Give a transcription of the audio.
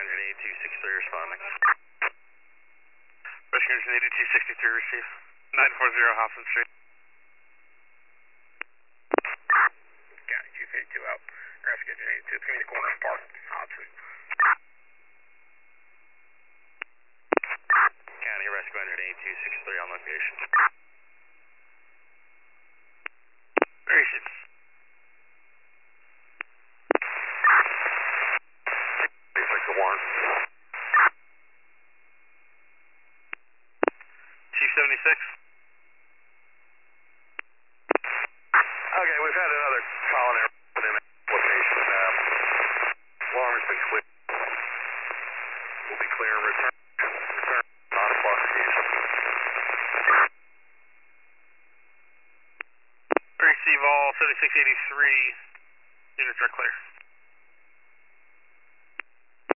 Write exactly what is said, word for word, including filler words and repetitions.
Engine eighty-two sixty-three responding. Rescue Engine eighty-two sixty-three receive. nine four zero Hoffman Street. County two fifty-two out. Rescue Engine eighty-two, between the corner of Park and Hudson. County Rescue Engine eighty-two sixty-three on location. Receive. Chief seventy-six. Okay, we've had another call in within that location. Um, alarm has been cleared. We'll be clear and return. Return. nine o'clock station. Receive all thirty-six eighty-three units are clear.